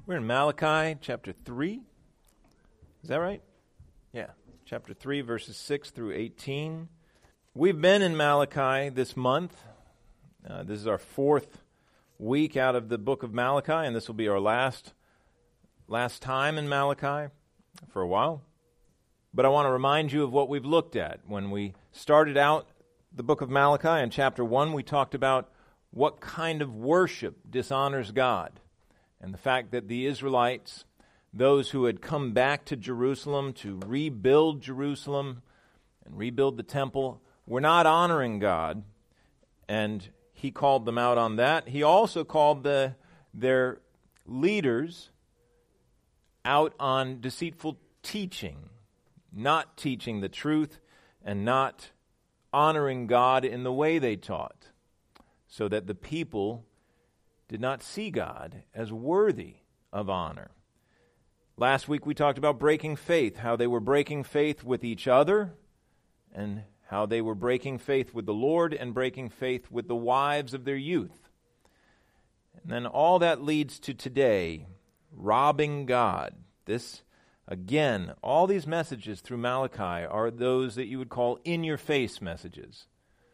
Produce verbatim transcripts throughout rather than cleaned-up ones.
We're in Malachi chapter three. Is that right? Yeah. Chapter three, verses six through eighteen. We've been in Malachi this month. Uh, this is our fourth week out of the book of Malachi, and this will be our last, last time in Malachi for a while. But I want to remind you of what we've looked at. When we started out the book of Malachi in chapter one, we talked about what kind of worship dishonors God. And the fact that the Israelites, those who had come back to Jerusalem to rebuild Jerusalem and rebuild the temple, were not honoring God. And he called them out on that. He also called the, their leaders out on deceitful teaching, not teaching the truth and not honoring God in the way they taught, so that the people did not see God as worthy of honor. Last week we talked about breaking faith, how they were breaking faith with each other, and how they were breaking faith with the Lord and breaking faith with the wives of their youth. And then all that leads to today, robbing God. This, again, all these messages through Malachi are those that you would call in-your-face messages.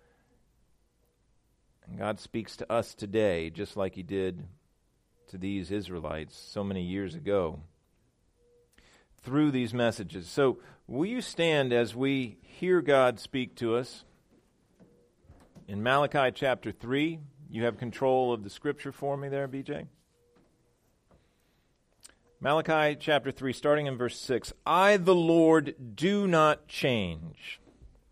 And God speaks to us today, just like he did to these Israelites so many years ago, through these messages. So will you stand as we hear God speak to us? In Malachi chapter three, you have control of the scripture for me there, B J? Malachi chapter three, starting in verse six. I, the Lord, do not change.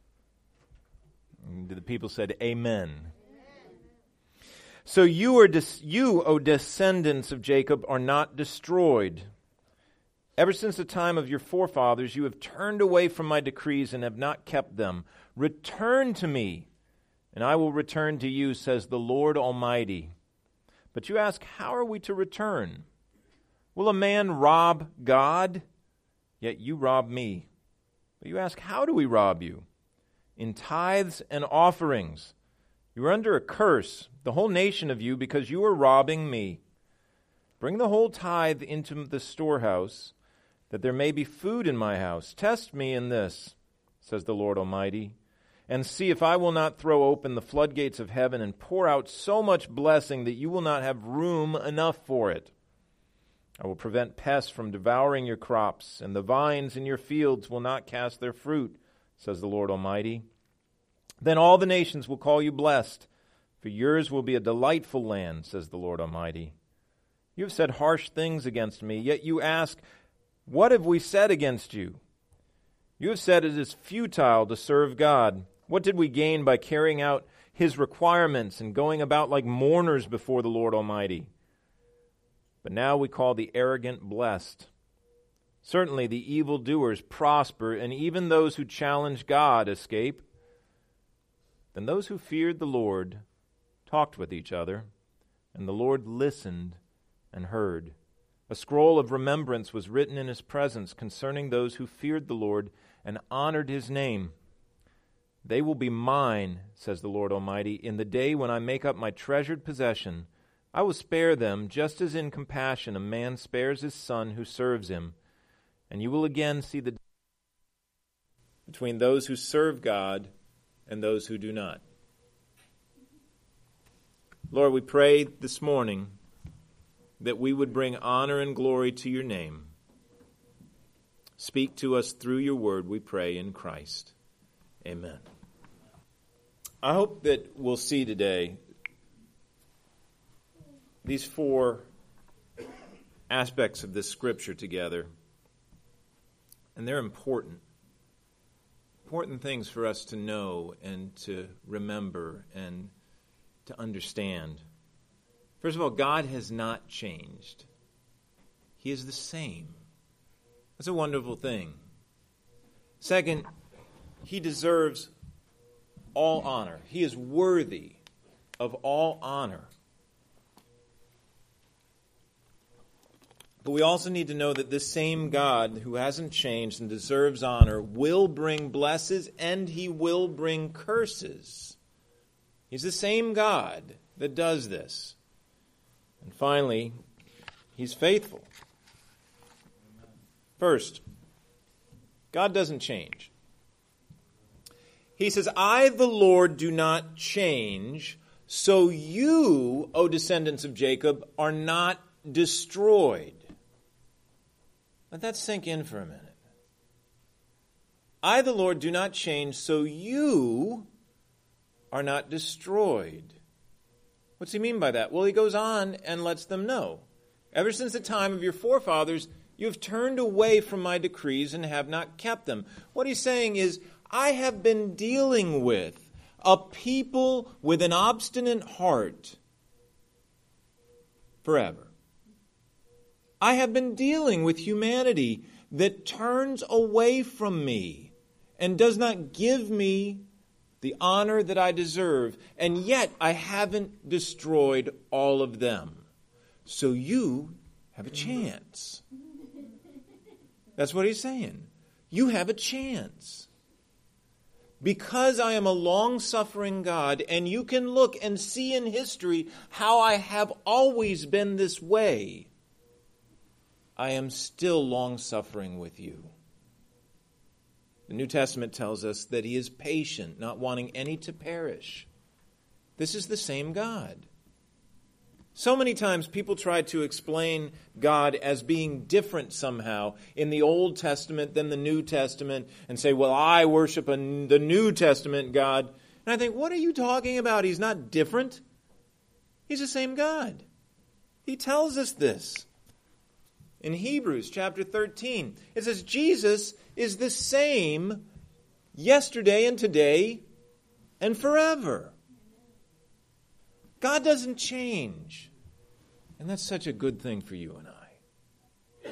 And the people said, Amen. So you, are dis- you, O descendants of Jacob, are not destroyed. Ever since the time of your forefathers, you have turned away from my decrees and have not kept them. Return to me, and I will return to you, says the Lord Almighty. But you ask, how are we to return? Will a man rob God? Yet you rob me. But you ask, how do we rob you? In tithes and offerings. You are under a curse, the whole nation of you, because you are robbing me. Bring the whole tithe into the storehouse, that there may be food in my house. Test me in this, says the Lord Almighty, and see if I will not throw open the floodgates of heaven and pour out so much blessing that you will not have room enough for it. I will prevent pests from devouring your crops, and the vines in your fields will not cast their fruit, says the Lord Almighty. Then all the nations will call you blessed, for yours will be a delightful land, says the Lord Almighty. You have said harsh things against me, yet you ask, what have we said against you? You have said it is futile to serve God. What did we gain by carrying out his requirements and going about like mourners before the Lord Almighty? But now we call the arrogant blessed. Certainly the evildoers prosper, and even those who challenge God escape. Then those who feared the Lord talked with each other, and the Lord listened and heard. A scroll of remembrance was written in his presence concerning those who feared the Lord and honored his name. They will be mine, says the Lord Almighty, in the day when I make up my treasured possession. I will spare them, just as in compassion a man spares his son who serves him. And you will again see the difference between those who serve God and those who do not. Lord, we pray this morning that we would bring honor and glory to your name. Speak to us through your word, we pray in Christ. Amen. I hope that we'll see today these four aspects of this scripture together, and they're important. Important things for us to know and to remember and to understand. First of all, God has not changed. He is the same. That's a wonderful thing. Second, he deserves all honor. He is worthy of all honor. But we also need to know that this same God who hasn't changed and deserves honor will bring blessings and he will bring curses. He's the same God that does this. And finally, He's faithful. First, God doesn't change. He says, I, the Lord, do not change, so you, O descendants of Jacob, are not destroyed. Let that sink in for a minute. I, the Lord, do not change, so you are not destroyed. What's he mean by that? Well, he goes on and lets them know. Ever since the time of your forefathers, you have turned away from my decrees and have not kept them. What he's saying is, I have been dealing with a people with an obstinate heart forever. I have been dealing with humanity that turns away from me and does not give me the honor that I deserve, and yet I haven't destroyed all of them. So you have a chance. That's what he's saying. You have a chance. Because I am a long-suffering God, and you can look and see in history how I have always been this way, I am still long-suffering with you. The New Testament tells us that he is patient, not wanting any to perish. This is the same God. So many times people try to explain God as being different somehow in the Old Testament than the New Testament and say, well, I worship a, the New Testament God. And I think, what are you talking about? He's not different. He's the same God. He tells us this. In Hebrews chapter thirteen, it says Jesus is the same yesterday and today and forever. God doesn't change. And that's such a good thing for you and I.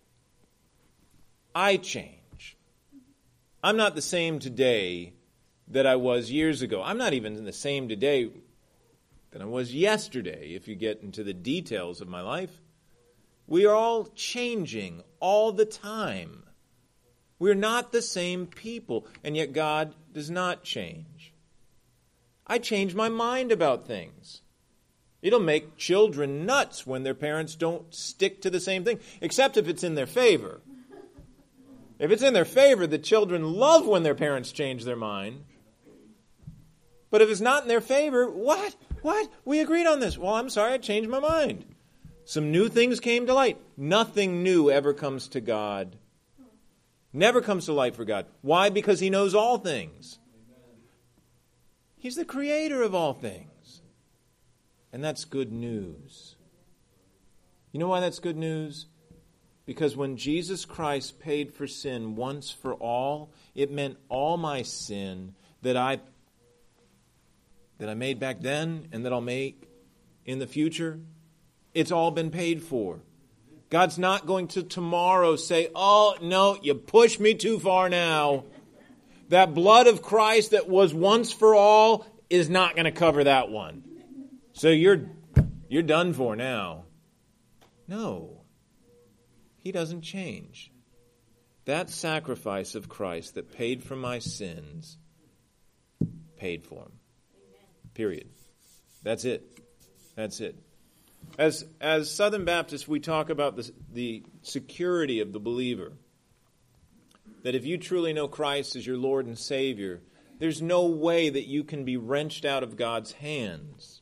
I change. I'm not the same today that I was years ago. I'm not even the same today that I was yesterday, if you get into the details of my life. We are all changing all the time. We're not the same people, and yet God does not change. I change my mind about things. It'll make children nuts when their parents don't stick to the same thing, except if it's in their favor. If it's in their favor, the children love when their parents change their mind. But if it's not in their favor, what? What? We agreed on this. Well, I'm sorry, I changed my mind. Some new things came to light. Nothing new ever comes to God. Never comes to light for God. Why? Because he knows all things. He's the creator of all things. And that's good news. You know why that's good news? Because when Jesus Christ paid for sin once for all, it meant all my sin that I that I made back then and that I'll make in the future, it's all been paid for. God's not going to tomorrow say, oh, no, you pushed me too far now. That blood of Christ that was once for all is not going to cover that one. So you're you're done for now. No. He doesn't change. That sacrifice of Christ that paid for my sins, paid for them. Period. That's it. That's it. As as Southern Baptists, we talk about the, the security of the believer. That if you truly know Christ as your Lord and Savior, there's no way that you can be wrenched out of God's hands.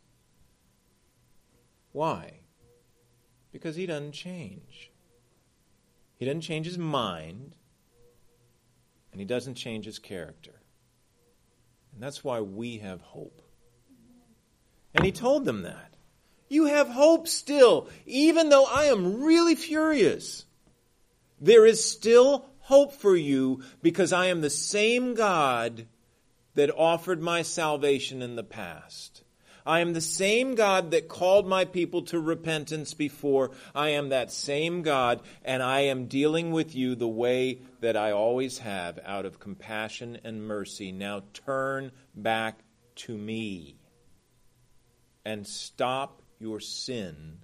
Why? Because he doesn't change. He doesn't change his mind, and he doesn't change his character. And that's why we have hope. And he told them that. You have hope still, even though I am really furious. There is still hope for you because I am the same God that offered my salvation in the past. I am the same God that called my people to repentance before. I am that same God, and I am dealing with you the way that I always have, out of compassion and mercy. Now turn back to me and stop your sin,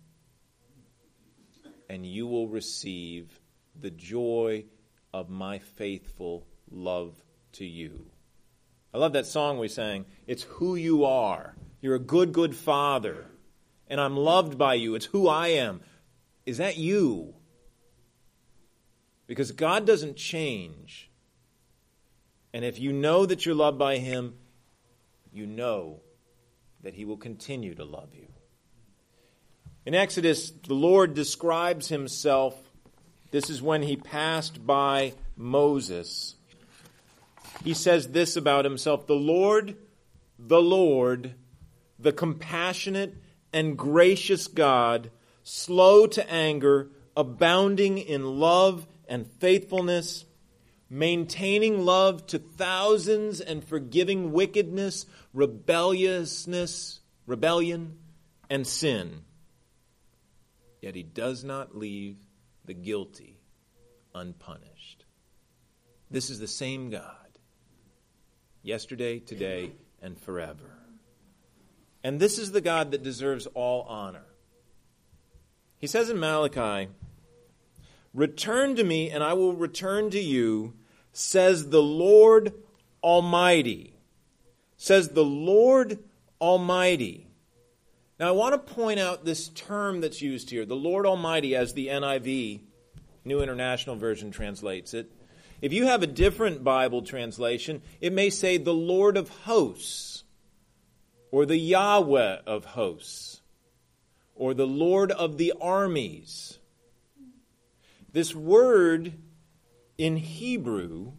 and you will receive the joy of my faithful love to you. I love that song we sang. It's who you are. You're a good, good father, and I'm loved by you. It's who I am. Is that you? Because God doesn't change. And if you know that you're loved by Him, you know that He will continue to love you. In Exodus, the Lord describes Himself. This is when He passed by Moses. He says this about Himself: the Lord, the Lord, the compassionate and gracious God, slow to anger, abounding in love and faithfulness, maintaining love to thousands and forgiving wickedness, rebelliousness, rebellion, and sin. Yet He does not leave the guilty unpunished. This is the same God, yesterday, today, and forever. And this is the God that deserves all honor. He says in Malachi, "Return to me, and I will return to you, says the Lord Almighty." Says the Lord Almighty. Now I want to point out this term that's used here, the Lord Almighty, as the N I V, New International Version, translates it. If you have a different Bible translation, it may say the Lord of Hosts, or the Yahweh of Hosts, or the Lord of the Armies. This word in Hebrew,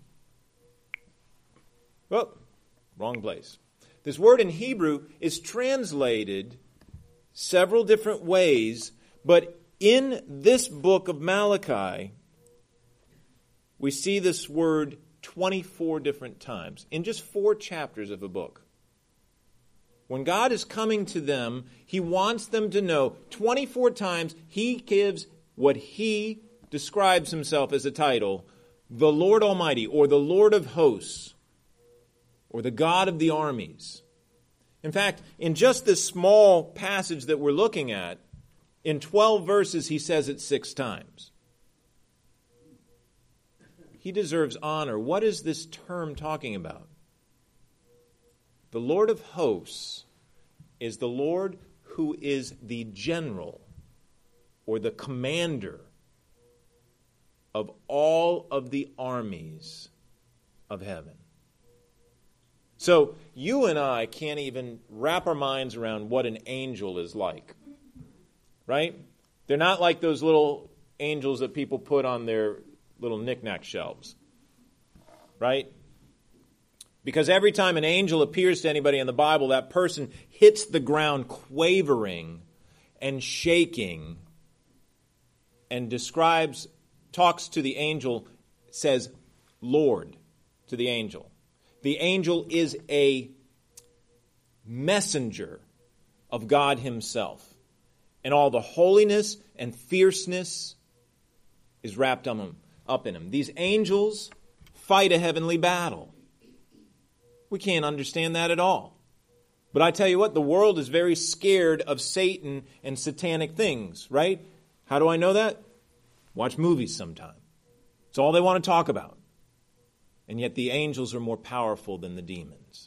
oh, wrong place. This word in Hebrew is translated several different ways, but in this book of Malachi, we see this word twenty-four different times in just four chapters of a book. When God is coming to them, He wants them to know twenty-four times He gives what He describes Himself as a title, the Lord Almighty, or the Lord of Hosts, or the God of the armies. In fact, in just this small passage that we're looking at, in twelve verses, He says it six times. He deserves honor. What is this term talking about? The Lord of Hosts is the Lord who is the general or the commander of all of the armies of heaven. So you and I can't even wrap our minds around what an angel is like, right? They're not like those little angels that people put on their little knick-knack shelves, right? Because every time an angel appears to anybody in the Bible, that person hits the ground quavering and shaking and describes, talks to the angel, says, Lord, to the angel. The angel is a messenger of God Himself. And all the holiness and fierceness is wrapped up in Him. These angels fight a heavenly battle. We can't understand that at all. But I tell you what, the world is very scared of Satan and satanic things, right? How do I know that? Watch movies sometime. It's all they want to talk about. And yet the angels are more powerful than the demons.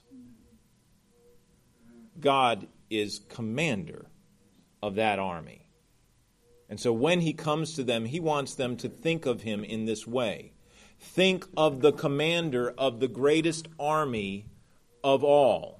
God is commander of that army. And so when He comes to them, He wants them to think of Him in this way. Think of the commander of the greatest army of all.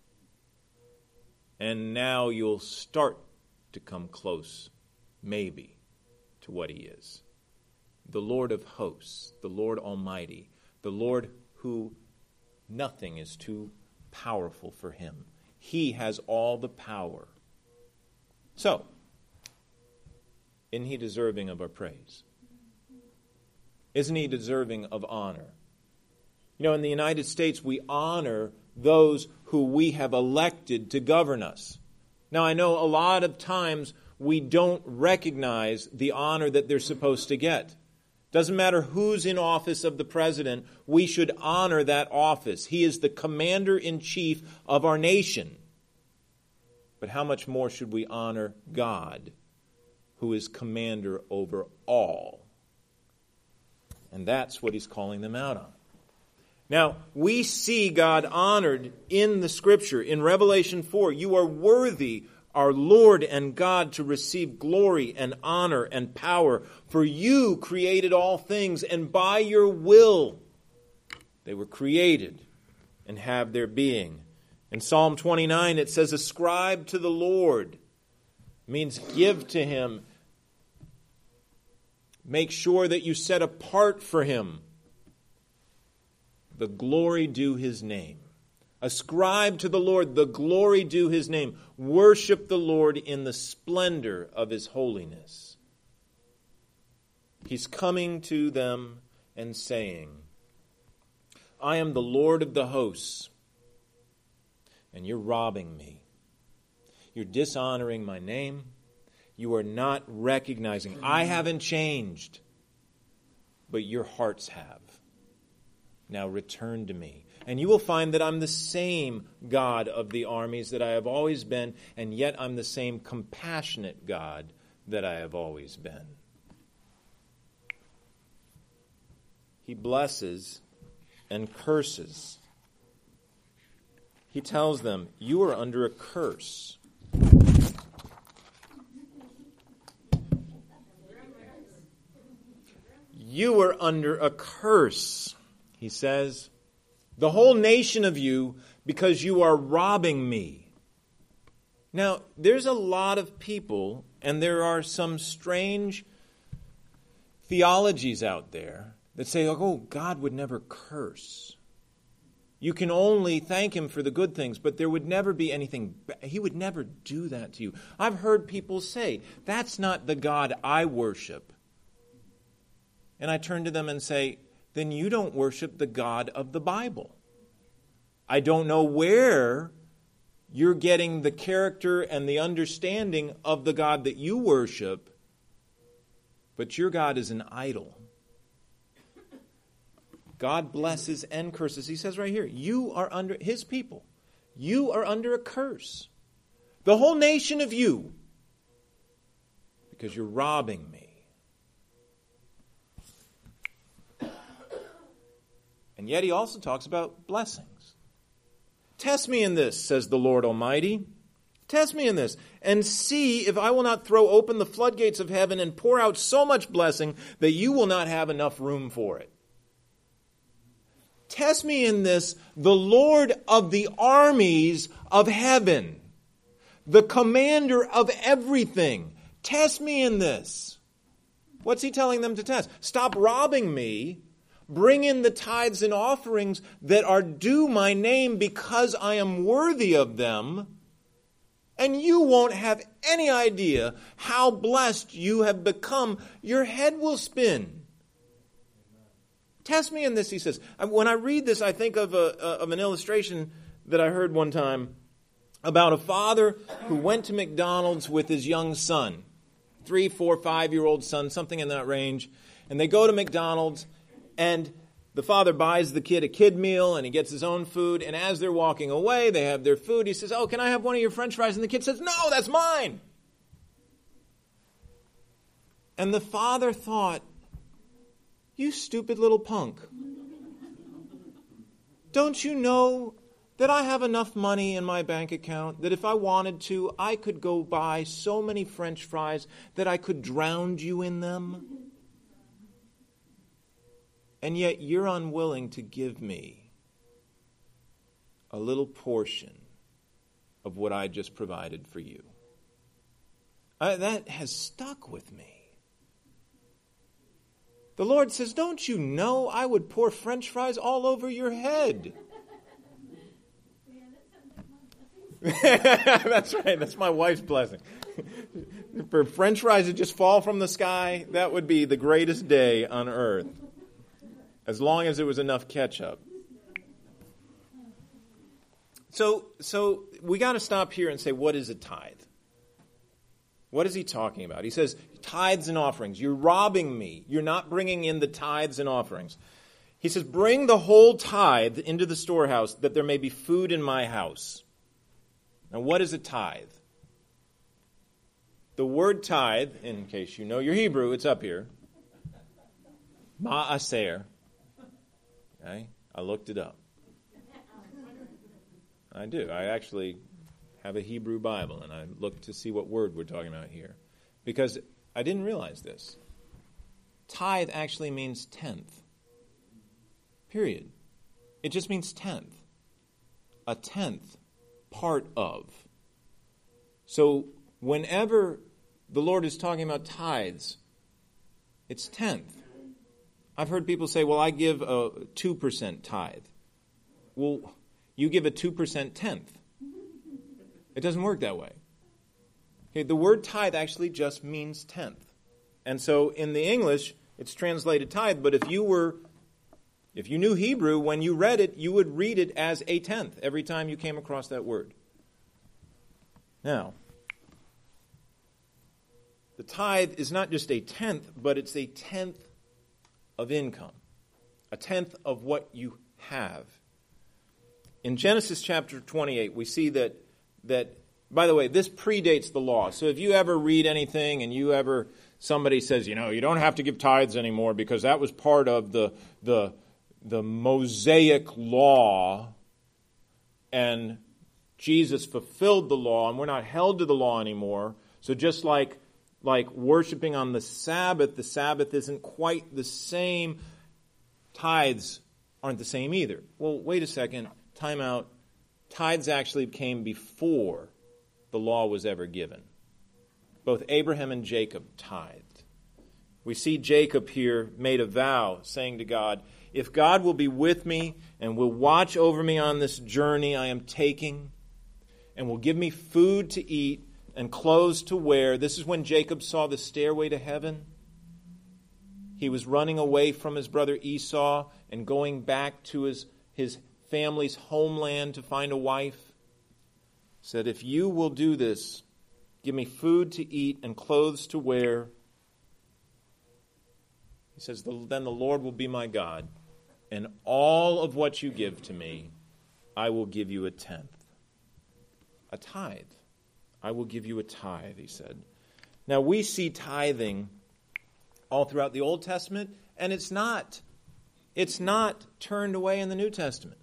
And now you'll start to come close, maybe, to what He is. The Lord of hosts, the Lord Almighty, the Lord who nothing is too powerful for Him. He has all the power. So, isn't He deserving of our praise? Isn't He deserving of honor? You know, in the United States, we honor those who we have elected to govern us. Now, I know a lot of times we don't recognize the honor that they're supposed to get. Doesn't matter who's in office of the president, we should honor that office. He is the commander-in-chief of our nation. But how much more should we honor God, who is commander over all? And that's what He's calling them out on. Now, we see God honored in the Scripture. In Revelation four, you are worthy, our Lord and God, to receive glory and honor and power. For you created all things, and by your will they were created and have their being. In Psalm twenty-nine it says, ascribe to the Lord. It means give to Him. Make sure that you set apart for Him the glory due His name. Ascribe to the Lord the glory due His name. Worship the Lord in the splendor of His holiness. He's coming to them and saying, I am the Lord of the hosts, and you're robbing me. You're dishonoring my name. You are not recognizing. I haven't changed, but your hearts have. Now return to me. And you will find that I'm the same God of the armies that I have always been, and yet I'm the same compassionate God that I have always been. He blesses and curses. He tells them, you are under a curse. You are under a curse, he says. The whole nation of you, because you are robbing me. Now, there's a lot of people, and there are some strange theologies out there that say, oh, God would never curse. You can only thank Him for the good things, but there would never be anything. He would never do that to you. I've heard people say, that's not the God I worship. And I turn to them and say, then you don't worship the God of the Bible. I don't know where you're getting the character and the understanding of the God that you worship, but your God is an idol. God blesses and curses. He says right here, you are under, His people, you are under a curse. The whole nation of you, because you're robbing me. And yet He also talks about blessings. Test me in this, says the Lord Almighty. Test me in this, and see if I will not throw open the floodgates of heaven and pour out so much blessing that you will not have enough room for it. Test me in this, the Lord of the armies of heaven, the commander of everything. Test me in this. What's He telling them to test? Stop robbing me. Bring in the tithes and offerings that are due my name because I am worthy of them. And you won't have any idea how blessed you have become. Your head will spin. Test me in this, he says. When I read this, I think of, a, of an illustration that I heard one time about a father who went to McDonald's with his young son. Three, four, five-year-old son, something in that range. And they go to McDonald's, and the father buys the kid a kid meal, and he gets his own food. And as they're walking away, they have their food. He says, oh, can I have one of your French fries? And the kid says, no, that's mine. And the father thought, you stupid little punk. Don't you know that I have enough money in my bank account that if I wanted to, I could go buy so many French fries that I could drown you in them? And yet you're unwilling to give me a little portion of what I just provided for you. Uh, that has stuck with me. The Lord says, don't you know I would pour French fries all over your head? That's right. That's my wife's blessing. For French fries to just fall from the sky, that would be the greatest day on earth. As long as there was enough ketchup. So, so we got to stop here and say, what is a tithe? What is he talking about? He says, tithes and offerings. You're robbing me. You're not bringing in the tithes and offerings. He says, bring the whole tithe into the storehouse that there may be food in my house. Now, what is a tithe? The word tithe, in case you know your Hebrew, it's up here. Ma'aser. Okay? I looked it up. I do. I actually have a Hebrew Bible, and I looked to see what word we're talking about here, because I didn't realize this. Tithe actually means tenth. Period. It just means tenth. A tenth, part of. So whenever the Lord is talking about tithes, it's tenth. I've heard people say, well, I give a two percent tithe. Well, you give a two percent tenth. It doesn't work that way. Okay, the word tithe actually just means tenth. And so in the English, it's translated tithe, but if you were, if you knew Hebrew, when you read it, you would read it as a tenth every time you came across that word. Now, the tithe is not just a tenth, but it's a tenth of income, a tenth of what you have. In Genesis chapter twenty-eight, we see that, that, by the way, this predates the law. So if you ever read anything and you ever, somebody says, you know, you don't have to give tithes anymore because that was part of the, the, the Mosaic law, and Jesus fulfilled the law and we're not held to the law anymore. So just like Like worshiping on the Sabbath, the Sabbath isn't quite the same. Tithes aren't the same either. Well, wait a second. Time out. Tithes actually came before the law was ever given. Both Abraham and Jacob tithed. We see Jacob here made a vow, saying to God, if God will be with me and will watch over me on this journey I am taking, and will give me food to eat and clothes to wear. This is when Jacob saw the stairway to heaven. He was running away from his brother Esau and going back to his, his family's homeland to find a wife. He said, if you will do this, give me food to eat and clothes to wear. He says, then the Lord will be my God, and all of what you give to me, I will give you a tenth. A tithe. I will give you a tithe, he said. Now, we see tithing all throughout the Old Testament, and it's not, it's not turned away in the New Testament.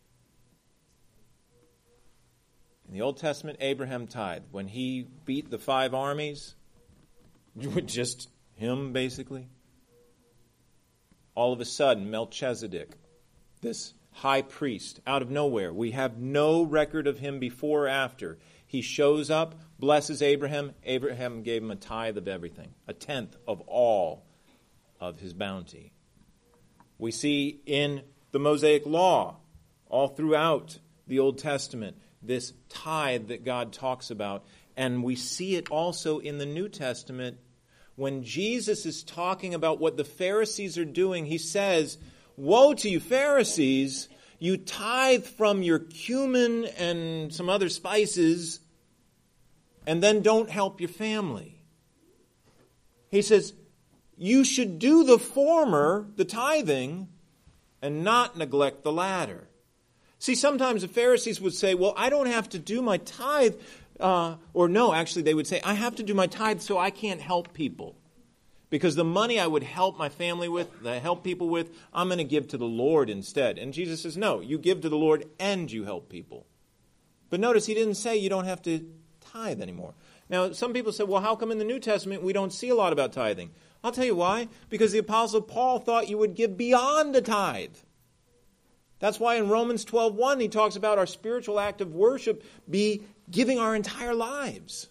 In the Old Testament, Abraham tithed. When he beat the five armies, just him, basically, all of a sudden, Melchizedek, this high priest, out of nowhere, we have no record of him before or after. He shows up, blesses Abraham. Abraham gave him a tithe of everything, a tenth of all of his bounty. We see in the Mosaic law, all throughout the Old Testament, this tithe that God talks about. And we see it also in the New Testament. When Jesus is talking about what the Pharisees are doing, he says, woe to you Pharisees, you tithe from your cumin and some other spices, and then don't help your family. He says, you should do the former, the tithing, and not neglect the latter. See, sometimes the Pharisees would say, well, I don't have to do my tithe, uh, or no, actually they would say, I have to do my tithe so I can't help people. Because the money I would help my family with, that I help people with, I'm going to give to the Lord instead. And Jesus says, no, you give to the Lord and you help people. But notice he didn't say you don't have to tithe anymore. Now, some people say, well, how come in the New Testament we don't see a lot about tithing? I'll tell you why. Because the Apostle Paul thought you would give beyond the tithe. That's why in Romans twelve one he talks about our spiritual act of worship be giving our entire lives.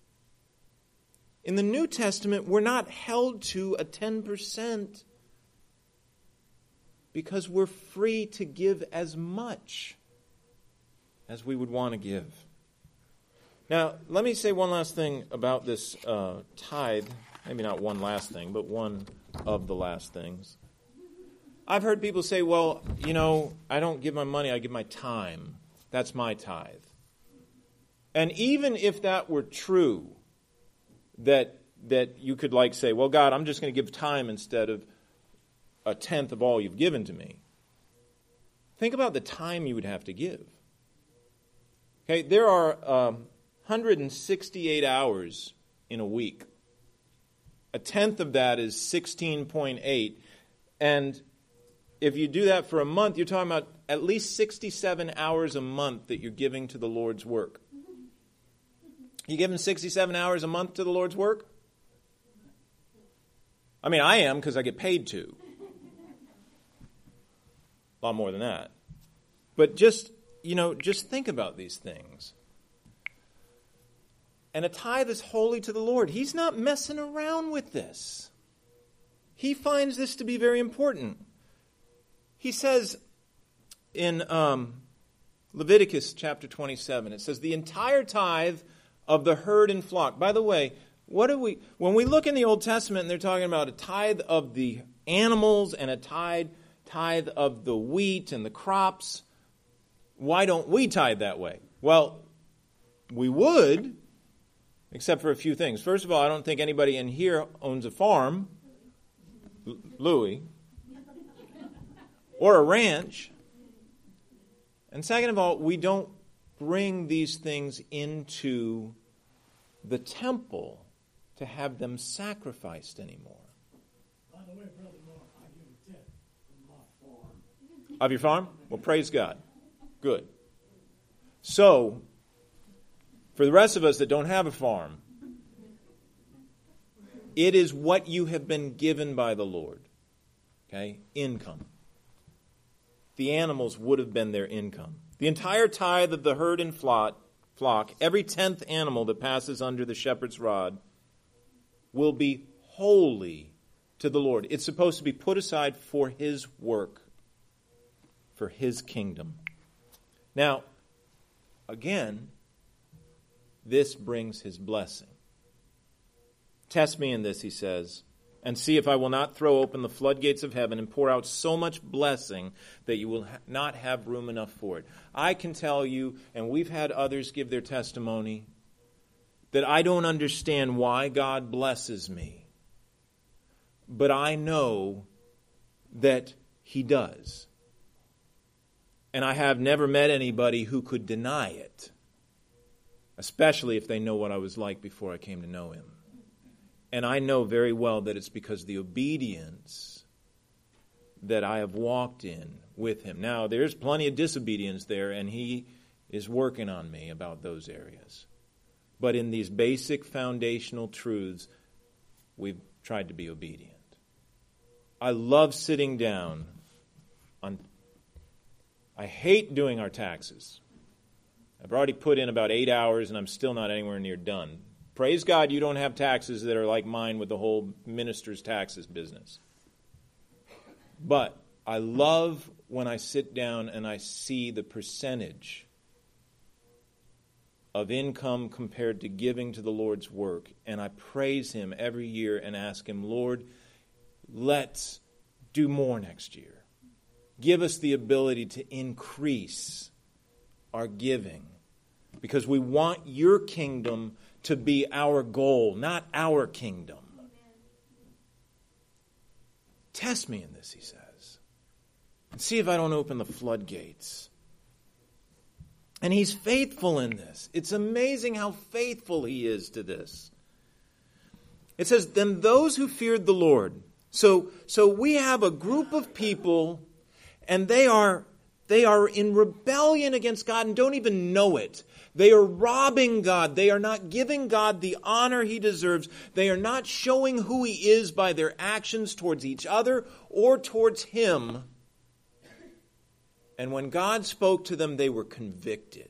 In the New Testament, we're not held to a ten percent because we're free to give as much as we would want to give. Now, let me say one last thing about this uh, tithe. Maybe not one last thing, but one of the last things. I've heard people say, well, you know, I don't give my money, I give my time. That's my tithe. And even if that were true, that that you could like say, well, God, I'm just going to give time instead of a tenth of all you've given to me. Think about the time you would have to give. Okay, there are um, one hundred sixty-eight hours in a week. A tenth of that is sixteen point eight. And if you do that for a month, you're talking about at least sixty-seven hours a month that you're giving to the Lord's work. You giving sixty-seven hours a month to the Lord's work? I mean, I am because I get paid to. A lot more than that. But just, you know, just think about these things. And a tithe is holy to the Lord. He's not messing around with this. He finds this to be very important. He says in um, Leviticus chapter twenty-seven, it says, the entire tithe of the herd and flock. By the way, what do we, when we look in the Old Testament and they're talking about a tithe of the animals and a tithe, tithe of the wheat and the crops, why don't we tithe that way? Well, we would, except for a few things. First of all, I don't think anybody in here owns a farm, L- Louis, or a ranch. And second of all, we don't bring these things into the temple to have them sacrificed anymore. By the way, Brother Mark, I give a tip from my farm. Of your farm? Well, praise God. Good. So, for the rest of us that don't have a farm, it is what you have been given by the Lord. Okay? Income. The animals would have been their income. The entire tithe of the herd and flock, flock, every tenth animal that passes under the shepherd's rod, will be holy to the Lord. It's supposed to be put aside for His work, for His kingdom. Now, again, this brings His blessing. Test me in this, he says, and see if I will not throw open the floodgates of heaven and pour out so much blessing that you will ha- not have room enough for it. I can tell you, and we've had others give their testimony, that I don't understand why God blesses me. But I know that He does. And I have never met anybody who could deny it, especially if they know what I was like before I came to know Him. And I know very well that it's because of the obedience that I have walked in with Him. Now, there's plenty of disobedience there, and He is working on me about those areas. But in these basic foundational truths, we've tried to be obedient. I love sitting down on... I hate doing our taxes. I've already put in about eight hours, and I'm still not anywhere near done. Praise God you don't have taxes that are like mine with the whole minister's taxes business. But I love when I sit down and I see the percentage of income compared to giving to the Lord's work. And I praise Him every year and ask Him, Lord, let's do more next year. Give us the ability to increase our giving, because we want your kingdom to be our goal, not our kingdom. Amen. Test me in this, he says, and see if I don't open the floodgates. And He's faithful in this. It's amazing how faithful He is to this. It says, then those who feared the Lord. So, so we have a group of people, and they are, they are in rebellion against God and don't even know it. They are robbing God. They are not giving God the honor He deserves. They are not showing who He is by their actions towards each other or towards Him. And when God spoke to them, they were convicted.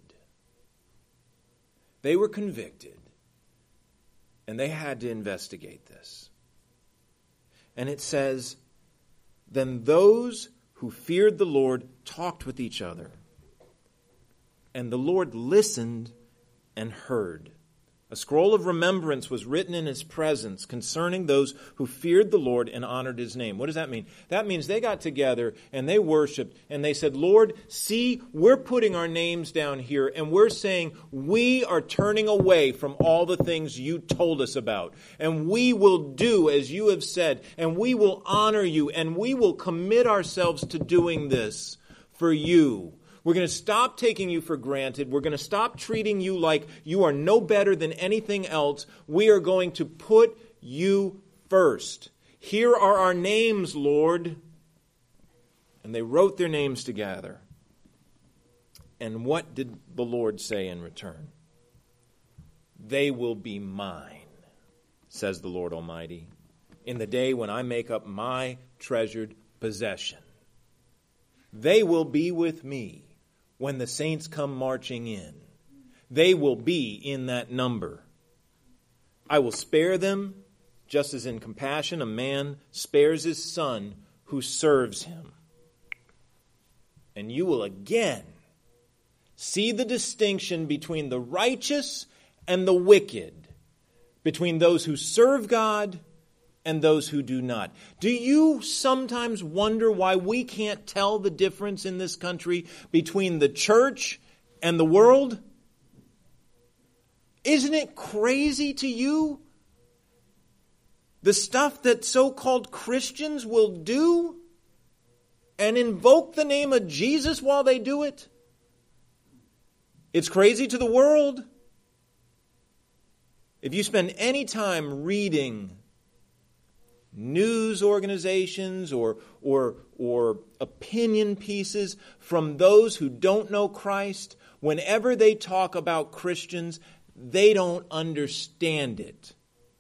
They were convicted. And they had to investigate this. And it says, then those who feared the Lord talked with each other. And the Lord listened and heard. A scroll of remembrance was written in His presence concerning those who feared the Lord and honored His name. What does that mean? That means they got together and they worshiped and they said, Lord, see, we're putting our names down here and we're saying we are turning away from all the things you told us about. And we will do as you have said, and we will honor you, and we will commit ourselves to doing this for you. We're going to stop taking you for granted. We're going to stop treating you like you are no better than anything else. We are going to put you first. Here are our names, Lord. And they wrote their names together. And what did the Lord say in return? they will be mine, says the Lord Almighty, in the day when I make up my treasured possession. They will be with me when the saints come marching in. They will be in that number. I will spare them, just as in compassion a man spares his son who serves him. And you will again see the distinction between the righteous and the wicked, between those who serve God and those who do not. Do you sometimes wonder why we can't tell the difference in this country between the church and the world? Isn't it crazy to you? The stuff that so-called Christians will do and invoke the name of Jesus while they do it? It's crazy to the world. If you spend any time reading news organizations or, or, or opinion pieces from those who don't know Christ, whenever they talk about Christians, they don't understand it.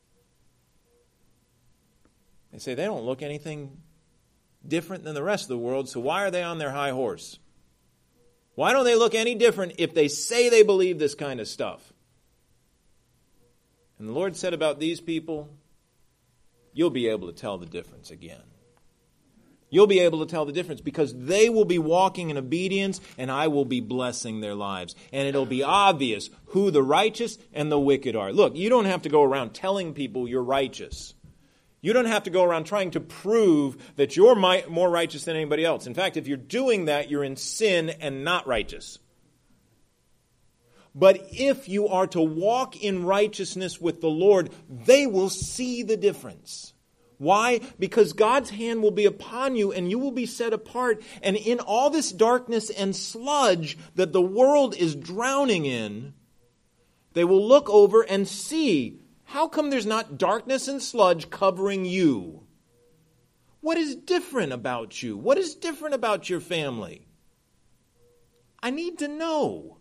They say they don't look anything different than the rest of the world, so why are they on their high horse? Why don't they look any different if they say they believe this kind of stuff? And the Lord said about these people, you'll be able to tell the difference again. You'll be able to tell the difference because they will be walking in obedience and I will be blessing their lives. And it'll be obvious who the righteous and the wicked are. Look, you don't have to go around telling people you're righteous. You don't have to go around trying to prove that you're more righteous than anybody else. In fact, if you're doing that, you're in sin and not righteous. But if you are to walk in righteousness with the Lord, they will see the difference. Why? Because God's hand will be upon you and you will be set apart. And in all this darkness and sludge that the world is drowning in, they will look over and see, how come there's not darkness and sludge covering you? What is different about you? What is different about your family? I need to know.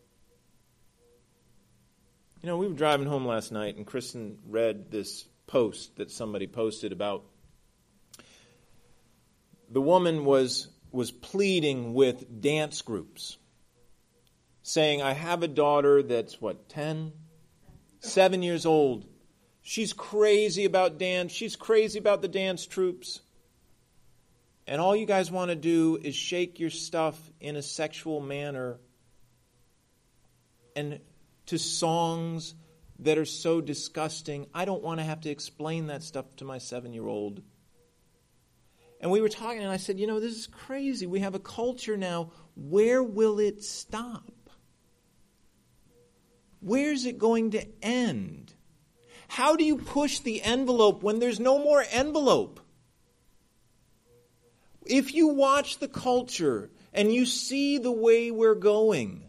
You know, we were driving home last night and Kristen read this post that somebody posted about the woman was was pleading with dance groups, saying, I have a daughter that's, what, ten? Seven years old. She's crazy about dance. She's crazy about the dance troops. And all you guys want to do is shake your stuff in a sexual manner and to songs that are so disgusting. I don't want to have to explain that stuff to my seven-year-old. And we were talking, and I said, you know, this is crazy. We have a culture now. Where will it stop? Where's it going to end? How do you push the envelope when there's no more envelope? If you watch the culture and you see the way we're going,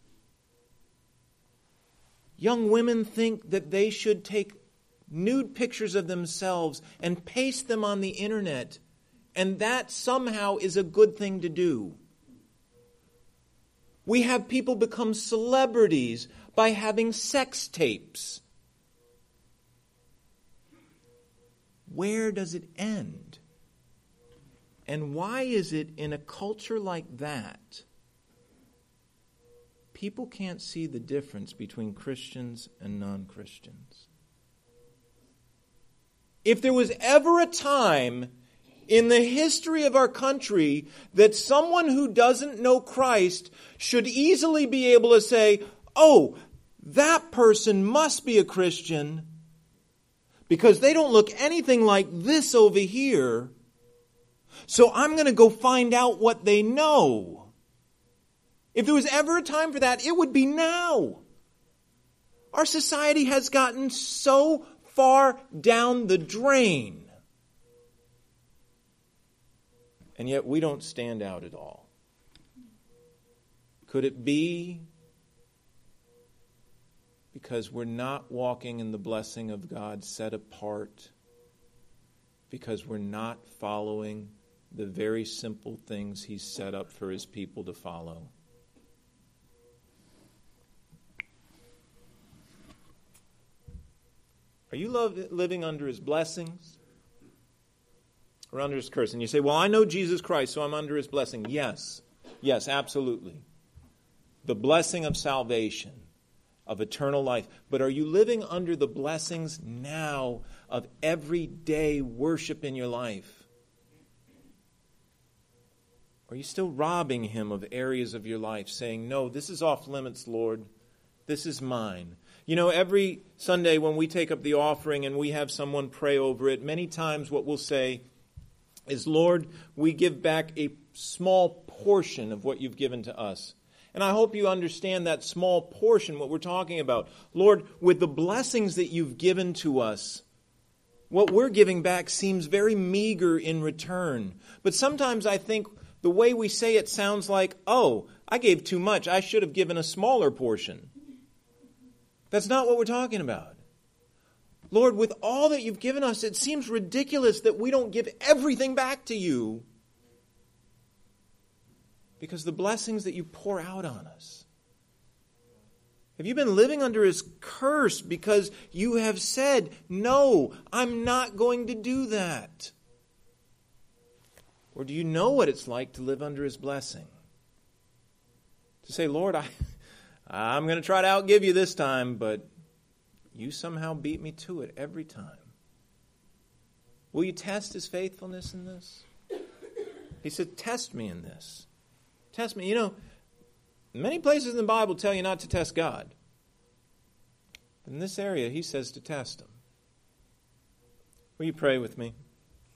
young women think that they should take nude pictures of themselves and paste them on the internet, and that somehow is a good thing to do. We have people become celebrities by having sex tapes. Where does it end? And why is it in a culture like that, people can't see the difference between Christians and non-Christians? If there was ever a time in the history of our country that someone who doesn't know Christ should easily be able to say, oh, that person must be a Christian because they don't look anything like this over here, so I'm going to go find out what they know. If there was ever a time for that, it would be now. Our society has gotten so far down the drain. And yet we don't stand out at all. Could it be because we're not walking in the blessing of God set apart? Because we're not following the very simple things He's set up for His people to follow? Are you love, living under His blessings or under His curse? And you say, well, I know Jesus Christ, so I'm under His blessing. Yes. Yes, absolutely. The blessing of salvation, of eternal life. But are you living under the blessings now of everyday worship in your life? Are you still robbing Him of areas of your life, saying, no, this is off limits, Lord. This is mine. You know, every Sunday when we take up the offering and we have someone pray over it, many times what we'll say is, Lord, we give back a small portion of what you've given to us. And I hope you understand that small portion, what we're talking about. Lord, with the blessings that you've given to us, what we're giving back seems very meager in return. But sometimes I think the way we say it sounds like, oh, I gave too much. I should have given a smaller portion. That's not what we're talking about. Lord, with all that you've given us, it seems ridiculous that we don't give everything back to you. Because the blessings that you pour out on us. Have you been living under His curse because you have said, no, I'm not going to do that? Or do you know what it's like to live under His blessing? To say, Lord, I, I'm going to try to outgive you this time, but you somehow beat me to it every time. Will you test His faithfulness in this? He said, test me in this. Test me. You know, many places in the Bible tell you not to test God. But in this area, He says to test Him. Will you pray with me?